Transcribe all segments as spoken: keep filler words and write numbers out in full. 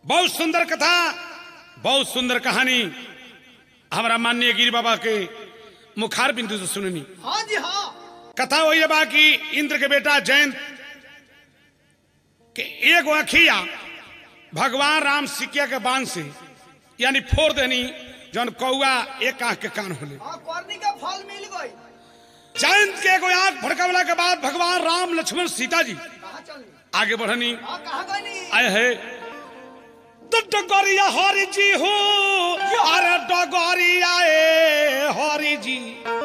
बहुत सुंदर कथा, बहुत सुंदर कहानी हमारा माननीय गिरी बाबा के मुखार बिंदु से सुननी। हाँ जी हाँ। कथा वही बा कि इंद्र के बेटा जयंत के एक अखिया भगवान राम सिकिया के बाण से यानी फोड़ देनी जौन कौआ एक आंख के कान होले। हाँ, करनी का फल मिल गई। जयंत के एगो आंख भड़कावला के बाद भगवान राम लक्ष्मण सीता जी कहाँ चली? आगे बढ़नी। हाँ, कहाँ गई? आए है तो डगोरिया हरि जी हो, अरे डगोरिया ए हरि जी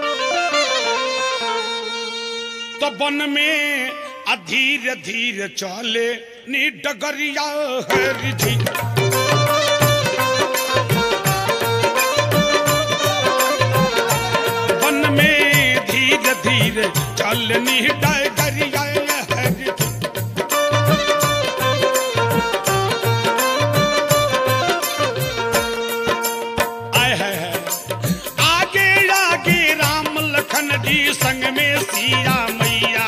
तो वन में अधीर धीरे चले नी डगरिया हरि जी। वन में धीरे धीरे चले नी डगरिया हरि जी। आए है, है आगे आगे राम लखन जी संग में सिया मैया।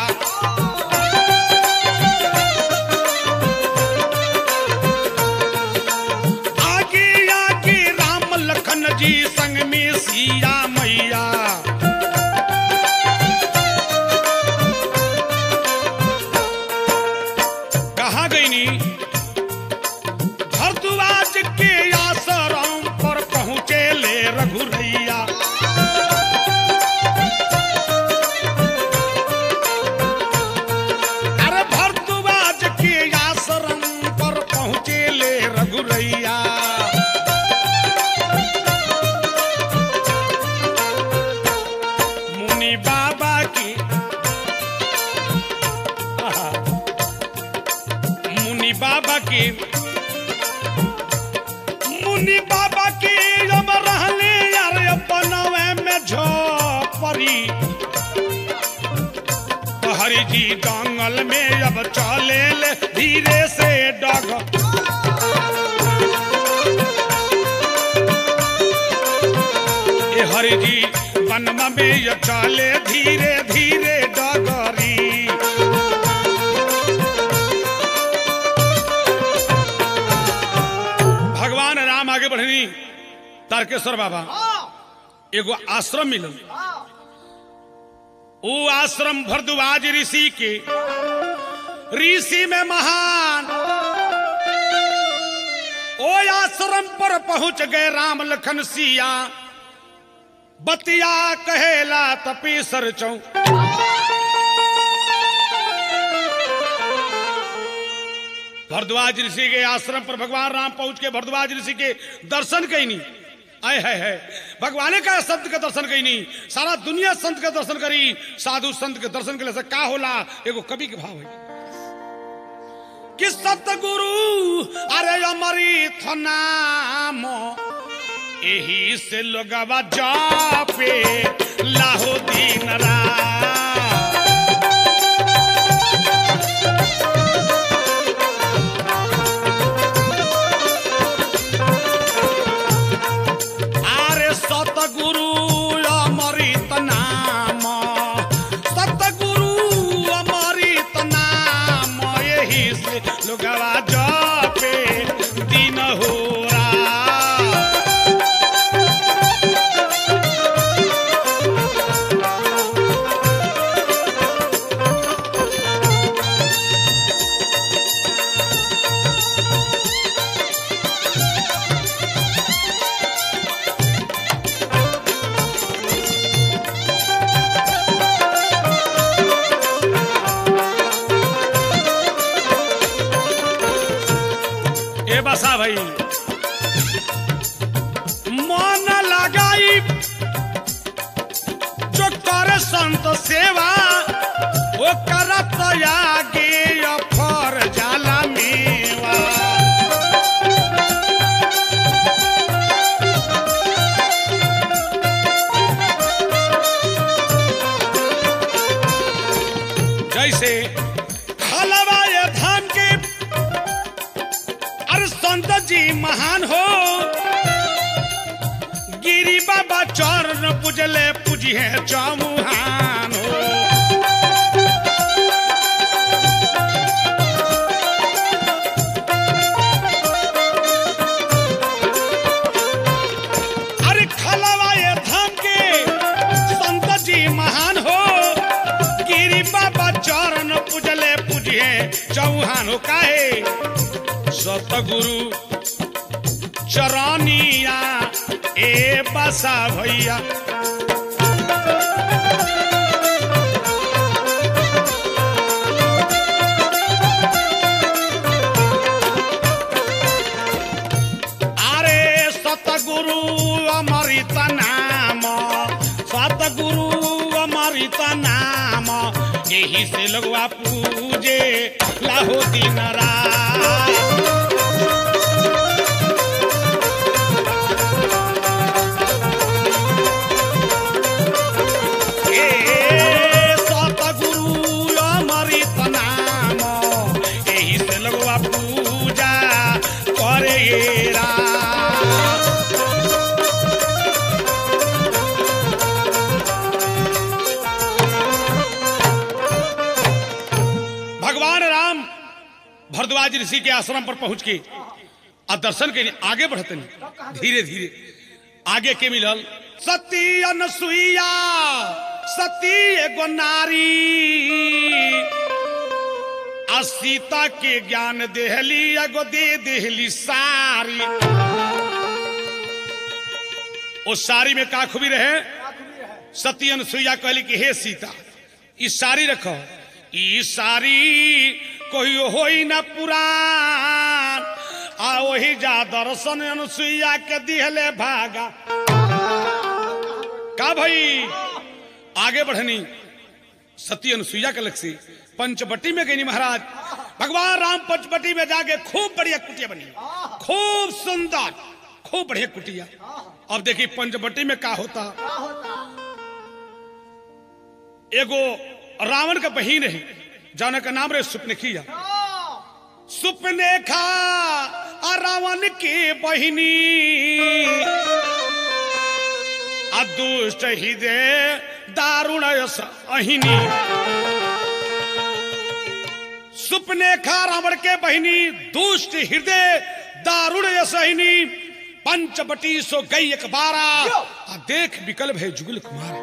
आगे आगे राम लखन जी संग में सिया मैया। कहा गई नी भरद्वाज के आश्रम पर पहुंचे ले रघुरैया। अरे भरद्वाज के आश्रम पर पहुंचे ले रघुरैया। मुनि बाबा की आहा, मुनि बाबा की मुनि बाबा की जब रहले यार अपनवे में झोपड़ी तो हरि जी जंगल में अब चले ले धीरे से डग। ये हरि जी वनमा में ये चले धीरे धीरे डगरी। भगवान राम आगे बढ़नी। तारकेश्वर बाबा हाँ, एगो आश्रम मिलल। हाँ। वो आश्रम भरद्वाज ऋषि के ऋषि में महान। ओ आश्रम पर पहुंच गए राम लखन सिया। बतिया कहेला तपीसर चौ। भरद्वाज ऋषि के आश्रम पर भगवान राम पहुंच के भरद्वाज ऋषि के दर्शन कईनी। आए है, है भगवान का संत के दर्शन कईनी। सारा दुनिया संत के दर्शन करी। साधु संत के दर्शन के लिए का होला एगो कवि के भाव है कि सतगुरु अरे अमृत नाम एही से लोगवा जापे लाहो दिन रात। सतगुरु अमृत नाम, सतगुरु अमृत नाम यही से लोगवा जापे दिन हो बसा भाई मन लगाई जो कर संत सेवा वो करत आगे अफर जाला मेवा। जैसे हलवाए धान के संत जी महान हो। गिरी बाबा चरण पूजले पूजिए चौमुहान हो। चौहान हो काहे सतगुरु चरनिया ए बसा भैया अरे सतगुरु अमृत नाम सतगुरु अमृत नाम यही से लगवा पूजे लाहो दिन रात भगवान राम भरद्वाज ऋषि के आश्रम पर पहुंच के और दर्शन के लिए आगे बढ़ते नहीं धीरे धीरे आगे के मिलल सती अनसुईया सती एगो नारी आ सीता के ज्ञान देहली एगो दे देहली सारी उस सारी में का खूबी रहे सती अनसुईया कहली कि हे सीता इस सारी रखो ई सारी कोई होई ना पुराण आ वही जा दर्शन अनुसुईया के दिहले भागा का भाई आगे बढ़नी सती अनुसुईया के लक्ष्य पंचवटी में गई महाराज भगवान राम पंचवटी में जाके खूब बढ़िया कुटिया बनी खूब सुंदर खूब बढ़िया कुटिया अब देखिए पंचवटी में क्या होता एगो रावण का बहिन है जाना का नाम रहे सुपनेखिया सुपनेखा आ रावण की बहिनी आ दुष्ट हृदय दारुण अहिनी सुपनेखा रावण के बहिनी दुष्ट हृदय दारुण अहिनी पंचवटी सो गई एक बारा आ देख विकल्प है जुगल कुमार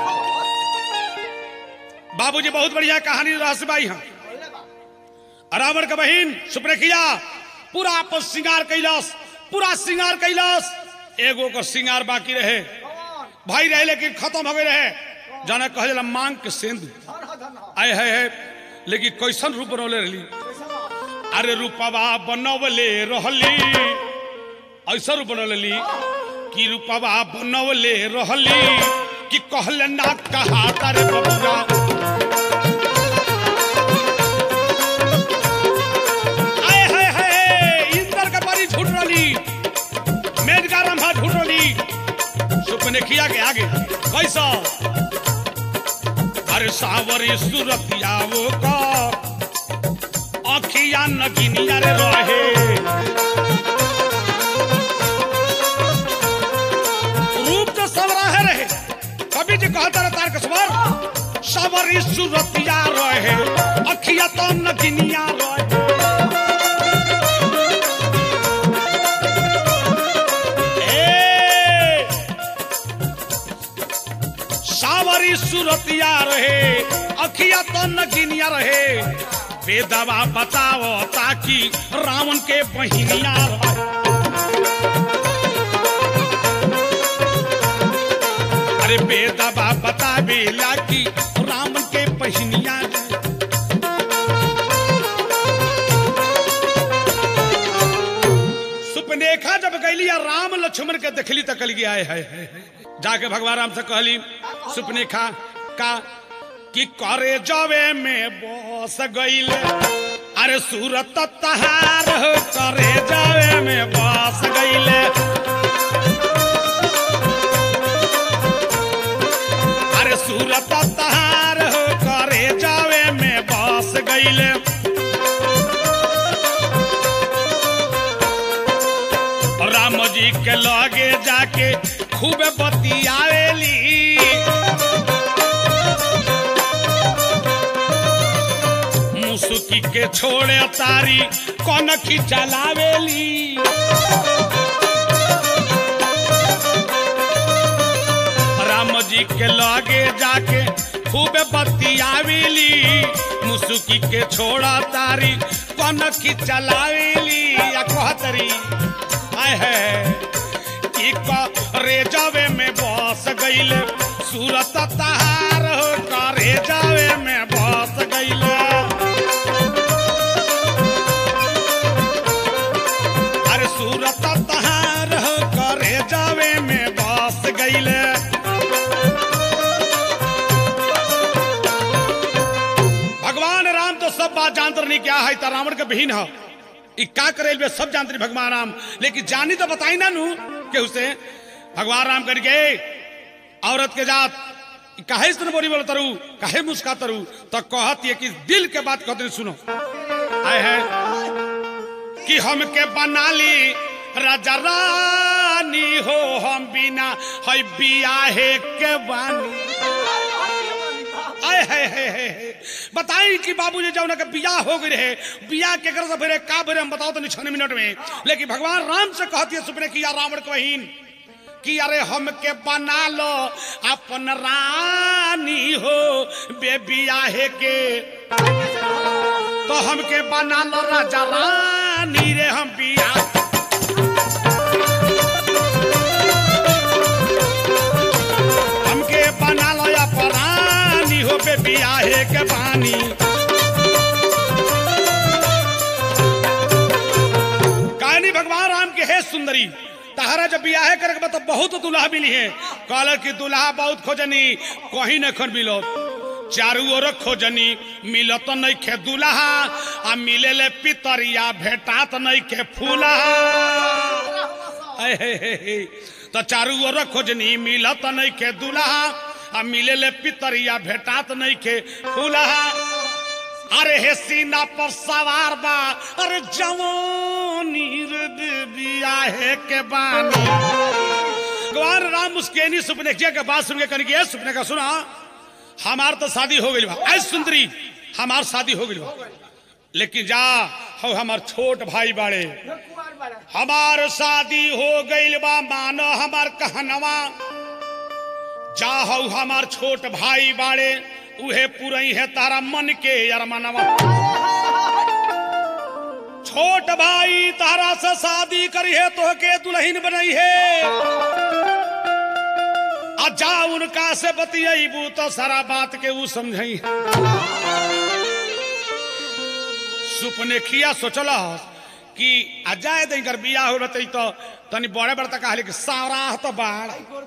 बाबूजी बहुत बढ़िया कहानी रहस्यबाई हम रावण का बहन सुपनेखिया पूरा आपस श्रृंगार कैलाश पूरा श्रृंगार कैलाश एगो का श्रृंगार बाकी रहे भाई रहे लेकिन खत्म हो गए रहे जाना कहे मांग के सेंध आए है, है लेकिन कैसन रूप बनौले रही अरे रूपवा बनवले रहली ऐसा रूप बनौले कि रूपवा बनवले रहली कि कहले ना कहा तारे बबुआ आए है है इंद्र का बारी झूठ रही मेज का रंभा झूठ रही सुपनेखिया के आगे कैसा अरे सावरी सूरतिया वो का अखिया नगिनिया रे रहे रूप तो सवरा है रहे कभी जी कहता रहे तार कसवर सावरी सूरतिया रहे अखिया तो नगिनिया रहे ए सावरी सूरतिया रहे अखिया तो नगिनिया रहे बेदवा बताओ ताकि रावण के बहिनिया अरे बेदवा बतावेला कि रावण के बहिनिया सुपनेखा जब गईली राम लक्ष्मण के देखली तो कल गया है, है, है। जाके भगवान राम से कहली सुपनेखा का कि करे जावे में बस गईले अरे सूरत तहार करे जावे में बस गईले अरे सूरत तहार करे जावे में बस गईले राम जी के लगे जाके खूब बतियावेली मुसुकी के छोड़े तारी कौन की चलावेली राम जी के लगे जाके खूब बतियावेली मुसुकी के छोड़ा तारी कौन की चलावेली या कहतरी आय है रे जावे में बस गईले सूरत तहार हो करे जावे में बस गईले अरे सूरत तहार हो करे जावे में बस गईले भगवान राम तो सब बात जानते नहीं क्या है तो रावण के बहन है इ का करे बे सब जानते नहीं भगवान राम लेकिन जानी तो बताई ना नू के उसे भगवान राम करके औरत के जात काहे इस तरह बोली बोल तरु काहे मुस्का तरु तो कहती है कि दिल के बात कहते सुनो आए है कि हम के बना ली राजा रानी हो हम बिना है बियाहे के बानी आए है, है, है, है। बताई कि बाबूजी जब उनका बियाह हो गई रहे बियाह के कर से फिर का फिर हम बताओ तो छह मिनट में लेकिन भगवान राम से कहती है सुपने किया रावण को बहन कि अरे हम के बना लो अपन रानी हो बेबियाहे के तो हम के बना लो राजा रानी रे हम बियाह हम के बना लो अपन रानी हो बेबियाहे के बानी कहानी भगवान राम के है सुंदरी तहरा जब बियाह करे तो बहुत दुल्हा मिली है कहल कि दुल्हा बहुत खोजनी कहीं न खन मिलो चारू ओर खोजनी मिलत नहीं खे दुल्हा आ मिले ले पितरिया भेटात नहीं खे फूला तो चारू ओर खोजनी मिलत नहीं खे दुल्हा आ मिले ले पितरिया भेटात नहीं खे फूला अरे हे सीना पर सवार बा अरे जवानी रे बियाहे के बानी भगवान राम मुस्केनी सुपने के बात सुन के कहने की सुपने का सुना हमार तो शादी हो गई बा ऐ सुंदरी हमार शादी हो गई बा लेकिन जा हो हमार छोट भाई बाड़े हमार शादी हो गई बा मानो हमार कहनवा जा हो हमार छोट भाई बाड़े उहे पुरई है तारा मन के यार मनवा छोट भाई तारा से शादी करी है तो के दुल्हन बनई है आ जा उनका से बतियाबू तो सारा बात के वो समझई सुपने खिया सोचला कि अजाए देकर बियाह हो रही तो तनी बड़े बड़े तक कहले कि सारा तो बाढ़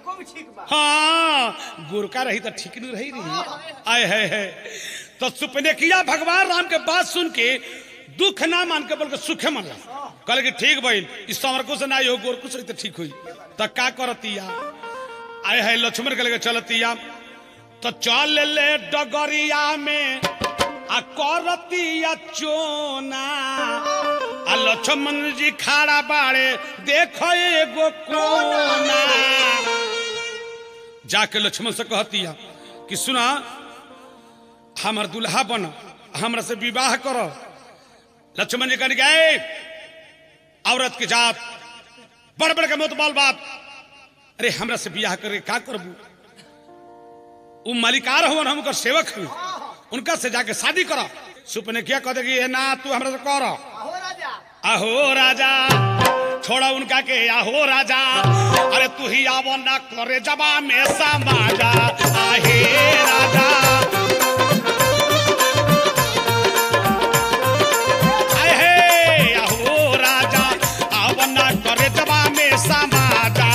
हाँ गुरका रही तो ठीक नहीं रही रही आए है, है तो सुपने किया भगवान राम के बात सुन के दुख ना मान के बल्कि सुखे मन कहले कि ठीक भाई इस समरको से ना हो गोरको से तो ठीक हुई तो का करतिया आए है लक्ष्मण के चलतिया तो चल ले डगरिया में आ करतिया चोना आ लक्ष्मण जी खाड़ा बाड़े देखो एगो कोना जाके लक्ष्मण से कहतिया कि सुना हमार दुल्हा बन हमरा से विवाह करो लक्ष्मण जी कहने गए औरत के जात बड़ बड़ के मोतबाल बात अरे हमरा से विवाह करे का करबू उ मालिकार हो हम सेवक हूँ उनका से जाके शादी करो सुपने क्या कहते कि ना तू हमरा से करो आहो राजा छोड़ा उनका के आहो राजा अरे तू ही आवो ना करे जबा में समाजा आहे राजा आहे आहो राजा आवो ना करे जबा में समाजा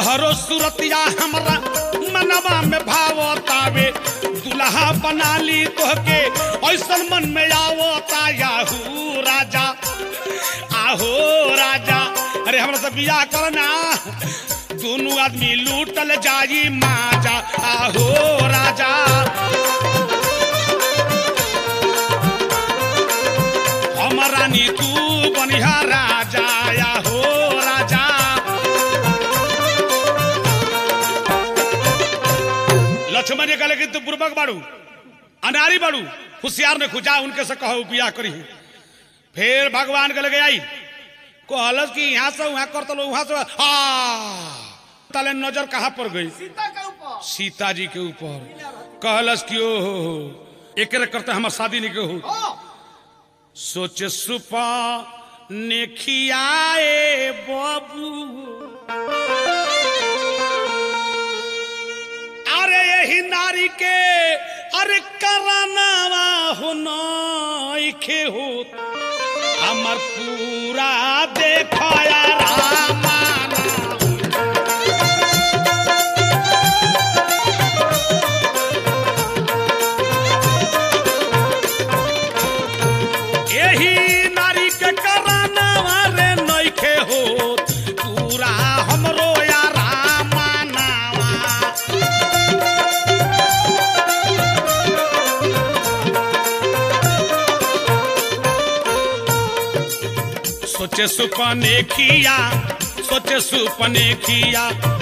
तोहरो सूरतिया हमरा मनवा में भावतावे दुल्हा बना ली तोहके ऐसन मन में आवता याहू राजा आहो राजा अरे हमरा से बियाह करना दोनों आदमी लूटल जाई माजा आहो राजा हमारा नी तू बनिहा राजा आहो राजा लक्ष्मण जी कहले कि तू बुर्बक बाड़ू अनारी बाड़ू होशियार ने खुजा उनके से कहो बियाह करी फिर भगवान के लगे आई कहलस कि यहाँ से वहां करता लो वहां से आ तले नजर कहाँ पर गई सीता के ऊपर सीता जी के ऊपर कहलस कि ओ हो एक करते हमार शादी नहीं के हो हाँ सोचे सुपा ने खियाए बाबू अरे यही नारी के अरे करानावा हो नइखे हो हमर पूरा देखाया रामाना यही नारी के करानावा रे नइखे हो पूरा हमरो या रामानावा सोचे सुपने किया सोचे सुपने किया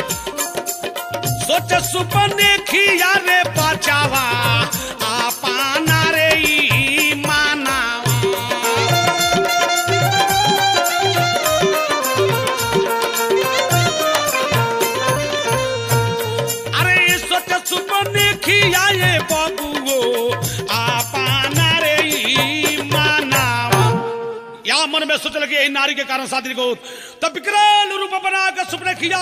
सोचे सुपने किया रे बचावा आपाना रे ई मानावा अरे सोचे सुपने किया ये बाबूओ आपाना रे ई मानावा या मन में सोच लगे नारी के कारण शादी को तब विकराल रूप बना कर सुपने किया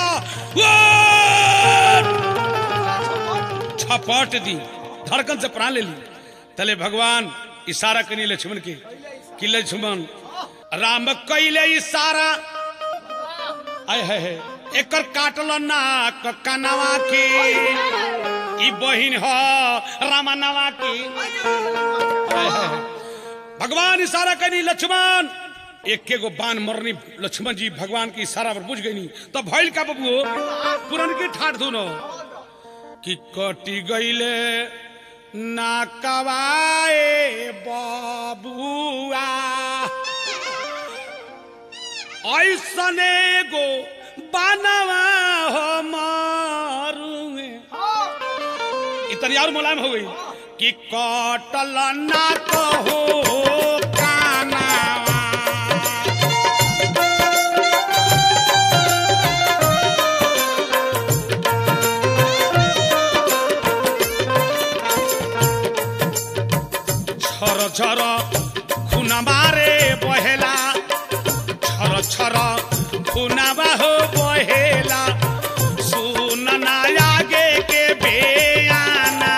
छपट दी धड़कन से प्राण ले ली तले भगवान इशारा करी लक्ष्मण के कि लक्ष्मण राम कैले इशारा आय है एकर काटल नाक कनवा की ई बहिन हो रामनवा की आय है भगवान इशारा करी लक्ष्मण एक के गो बाण मरनी लक्ष्मण जी भगवान की इशारा पर बुझ गई नहीं तब भइल का बबुओ पुरन की ठाठ धुनो कि कटी गईले नाकवाए बबुआ ऐसने गो बानवा हो मारूंगे इतनी और मुलायम हो गई कि कटल ना कहो कानावा छर छर खुनबा रे बहेला छर छर खुनबा हो बहेला सुन ना आगे के बेयाना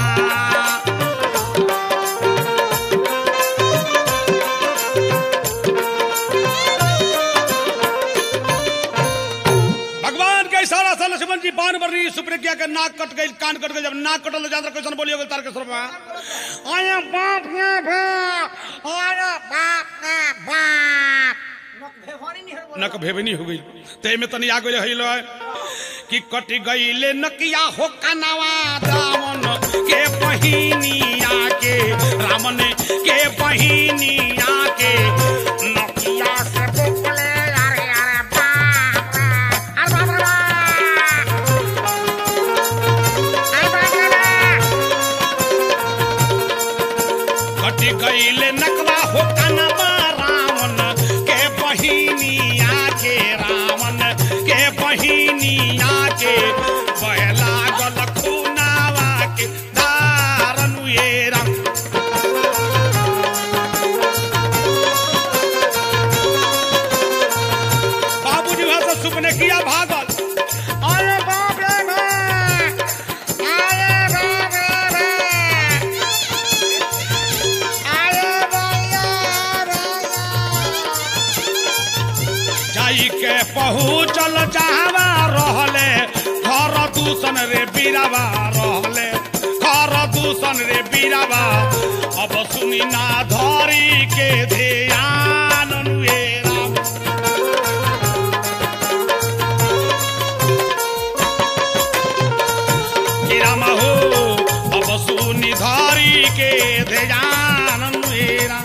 भगवान का इशारा से लक्ष्मण जी बाण बरनी सुप्रे किया के नाक कट गई कान कट गई जब नाक कटल जान कैसन बोलियो तार के शर्मा आया बाप रे बाप आया बाप रे बाप नक भेबनी हो गई ते में तनी आ गई हइलो कि कट गईले नकिया हो कनवा रावण के बहिनिया के रावण के बहिनिया के नकिया से बोले अरे अरे बाप अरे बाप कट गईले नकवा हो कनवा रावण के बहिनिया के रावण के बहिनिया के बहला गल खूनावा के दारनु ये राम बाबूजी वहां से सुपने किया भागल अरे बाप रे बाप अरे बाप रे अरे जाई के पहुँचल जहवा रहले घर दूषण रे बीरावा रहले घर दूषण रे बीरावा अब सुनी ना धरी के ध्यान अनुएरा रामा हो अब सुनी धरी के ध्यान अनुएरा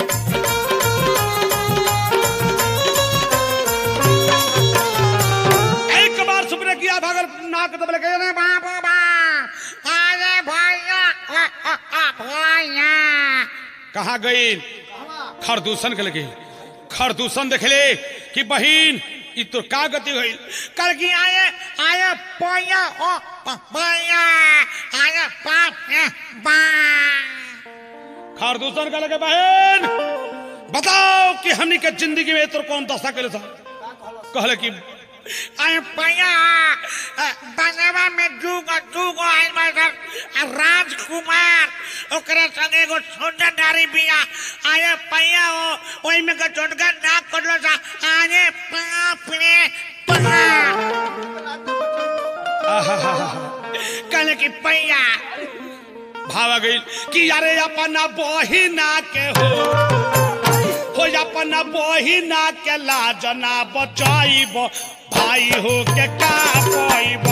किया भागल नाक दबले के रे बाबू बा अरे भैया भैया कहां गई खरदूषण के लगे खरदूषण देखले कि बहिन ई तो का गति होई कर की आए आए भैया ओ भैया आए पाप बा खरदूषण के लगे बहन बताओ कि हमनी के जिंदगी में तो कौन दशा करे था कहले कि आए भैया बनेवा में जुग जुग आइल बार राजकुमार ओकरे संगे एगो सुंदर नारी बिया आए भैया ओ ओई में का छोटका नाक करलो सा आए बाप रे कहले कि भैया भावा गई कि यारे अपना बहिना के हो हो अपना बहिना के लाज ना बचाइब भाई हो के का पाइब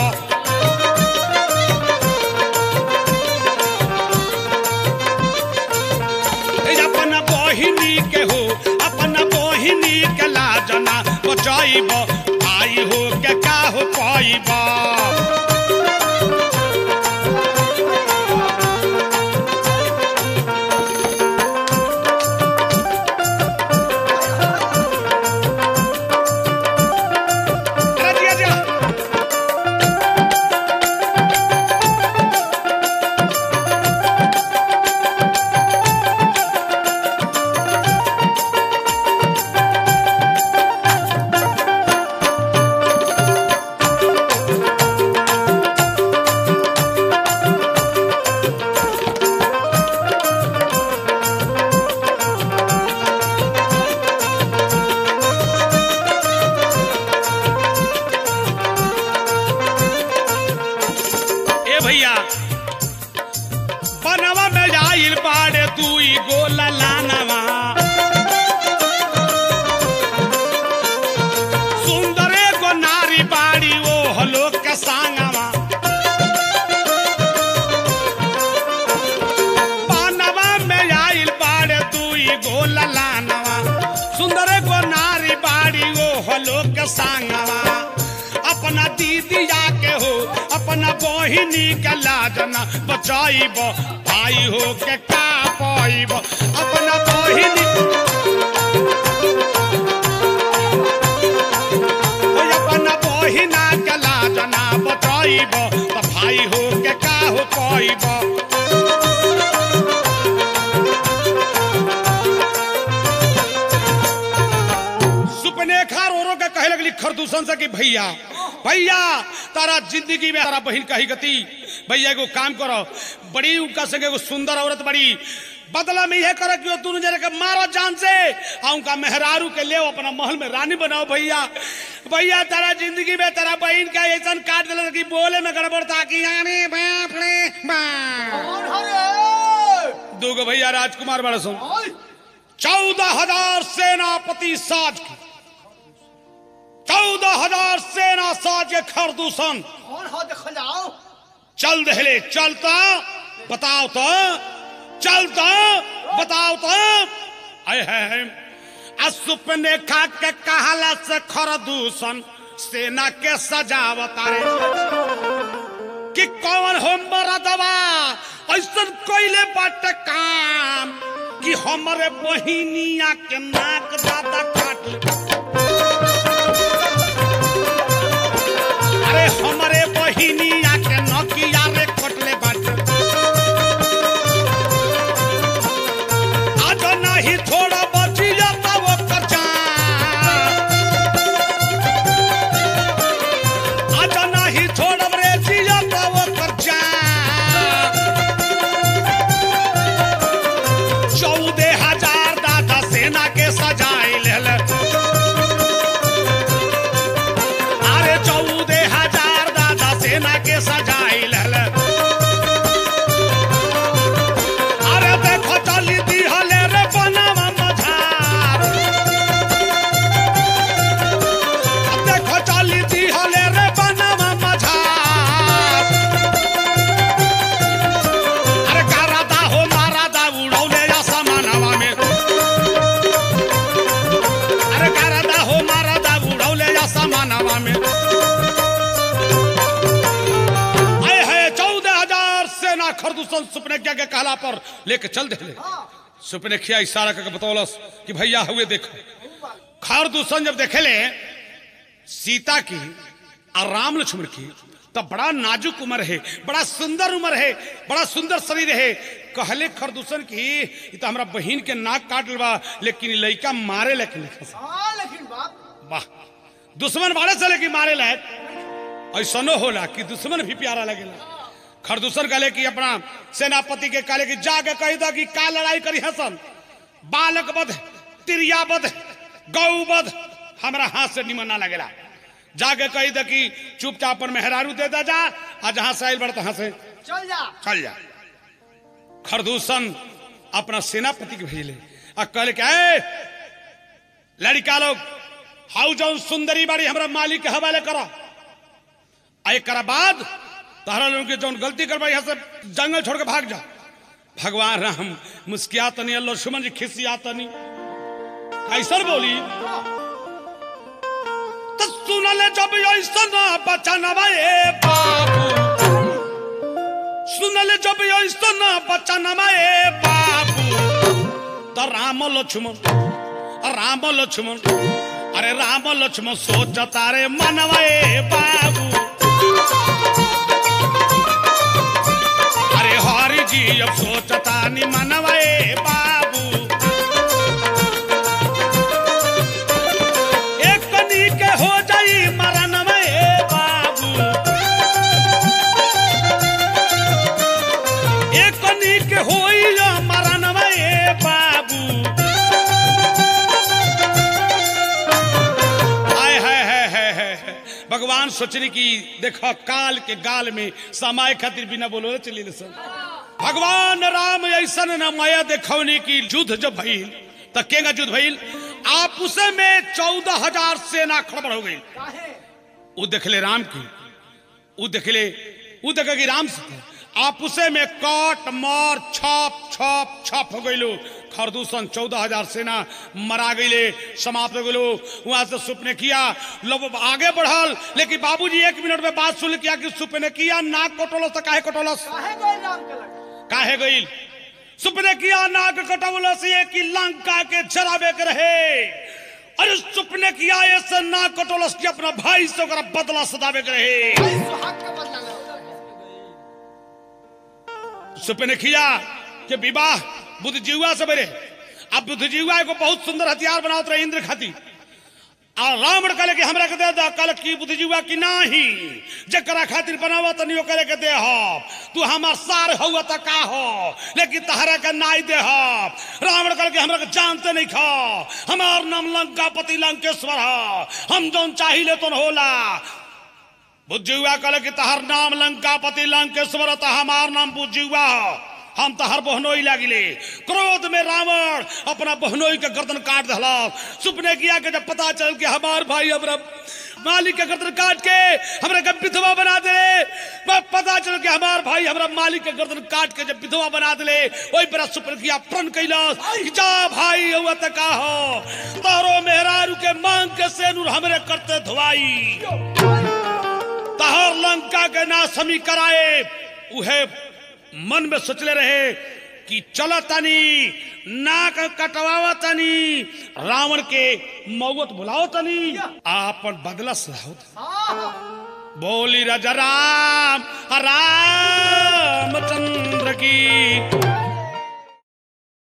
अपना बहिनी के हो अपना बहिनी के लाज ना बचाइब भाई हो के का हो पाइब भैया बनवा में जाइल बाड़े दुई गोला लानवा सुंदरे गो नारी बाड़ी ओ हलो के सांगवा बनवा में जाइल बाड़े दुई गोला लानवा सुंदरे गो नारी बाड़ी ओ हलो के सांगवा अपना दीदी जाके हो अपना बहिनी के लाजना बचाइब भाई हो के का पाइब अपना बहिनी अपना बहिना के लाजना बचाइब तो भाई हो के का हो पाइब सुपनेखा रो रो के कहे लगली खरदूषण से कि भैया भैया तारा जिंदगी में तारा बहन कही गति भैया को काम करो बड़ी उनका संगे एगो सुंदर औरत बड़ी बदला में यह करे कि दोनों जने के मारो जान से आ उनका मेहरारू के ले अपना महल में रानी बनाओ भैया भैया तारा जिंदगी में तारा बहन का ऐसा काट दिला कि बोले में गड़बड़ था कि यानी बाप रे बाप दो गो भैया राजकुमार बड़ा सुन चौदह हजार सेनापति साज की चौदह हजार सेना साज के खरदूषण कौन हो देखो जाओ चल दहले चलता बताओ तो चलता बताओ तो आए है असुपने खा के कहला से खरदूषण सेना के सजावत रे कि कौन हो मरदवा ऐसा कोइले बाट काम कि हमारे बहिनिया के नाक दादा काट अरे हमारे बहिनिया के नकिया रे कटले बाट आज नहीं थोड़ा बची जाता वो कच्चा आज नहीं थोड़ा रे जियाता वो कच्चा चौदह हजार दादा सेना के सजाए ले अरे चौदह हजार दादा खरदूषण सुपनेखिया के कहला पर लेके चल दे। हाँ सुपनेखिया इशारा करके बतौलस कि भैया हुए देखो। खरदूषण जब देखे ले सीता की और राम लक्ष्मण की, तब बड़ा नाजुक उम्र है, बड़ा सुंदर उम्र है, बड़ा सुंदर शरीर है। कहले खरदूषण की तो हमारा बहन के नाक काट लेवा, लेकिन लड़का मारे लेकिन हाँ लेकिन बाप वाह, दुश्मन बाड़े से लेकिन मारे लायक ऐसा न होला कि दुश्मन भी प्यारा लगेला। खरदूषण कहले कि अपना सेनापति के कहले कि जाके कह दो कि का लड़ाई करी हसन, बालक बध, तिरिया बध, गौ बध हमारा हाथ से निमन ना लगेला। जाके कह दो कि चुपचाप अपन मेहरारू दे दा जा, आ जहां से आयल बड़ तहां से चल जा चल जा। खरदूषण अपना सेनापति के भेजले आ कहले कि ए लड़का लोग हाउ जाऊ सुंदरी बाड़ी हमरा मालिक के हवाले करा, आ एक बाद तारा लोगों के जौन गलती करबा यहाँ से जंगल छोड़ के भाग जा। भगवान राम मुस्किया तनी, लक्ष्मण जी खिसिया तनी, कैसर बोली तो सुनले जब ऐसा बचन ए बाबू, सुनले जब ऐसा बचन ए बाबू, तो राम लक्ष्मण राम लक्ष्मण अरे राम लक्ष्मण सोचता रे मनवा ए बाबू, अरे हरि जी अब सोचता नी मनवा ए बाबू, एक कनी के हो जाई मरनवा ए बाबू, एक कनी के होई मरनवा ए बाबू। भगवान सोचने की देखो काल के गाल में समाय खातिर बिना बोलो चली सब। भगवान राम ऐसा न माया देखौनी की युद्ध जब भइल तो केगा युद्ध भइल, आपस में चौदह हजार सेना खड़बड़ हो गई। वो देखले राम की, वो देखले वो देखे कि राम से आपस में काट मार छाप छाप छाप हो गई। खरदूषण चौदह हजार सेना मरा गईले, समाप्त हो गए। वहां से सुपनेखिया लोग आगे बढ़ल, लेकिन बाबूजी एक मिनट में बात सुन किया कि सुपनेखिया नाक कटोलस तो काहे कटोलस, काहे गईल सुपनेखिया नाक कटोलस ये कि लंका के जराबे के रहे। अरे सुपनेखिया ऐसे नाक कटोलस कि अपना भाई से ओकरा बदला सदाबे के रहे। सुपनेखिया के विवाह बुद्धजीवा से बने। अब बुद्धजीवा को बहुत सुंदर हथियार बनावत रहे इंद्र खातिर, और रावण कहले कि हमरा के दे दा, कहले कि बुद्धजीवा की नाही जकरा खातिर बनावत नहीं करे के दे हो, तू हमार सार हुआ त का हो, लेकिन तहरा के नाई दे हो। रावण कहले कि हमरा के जानते नहीं खा, हमार नाम लंकापति लंकेश्वर है, हम जौन चाहिए तो होला। बुद्धजीवा कहले कि तहर नाम लंकापति लंकेश्वर त हमार नाम बुद्धजीवा, हम तहर बहनोई लागिले। क्रोध में रावण अपना बहनोई के गर्दन काट दहला। सुपनेखिया के जब पता चल कि हमार भाई हमरा मालिक के गर्दन काट के हमरा के विधवा बना दे, पता चल कि हमार भाई हमरा मालिक के गर्दन काट के जब विधवा बना दे, वही पर सुपनेखिया प्रण कैलाश कि जा भाई हुआ त का हो, तारो मेहरारू के मांग के सेनुर हमरे करते धुआई, तहर लंका के ना समी कराए। उहे मन में सोचले रहे कि चलो तनी नाक कटवावा तनी, रावण के मौत बुलाओ तनी, आपन बदला सहाओ। बोली राजा राम रामचंद्र की।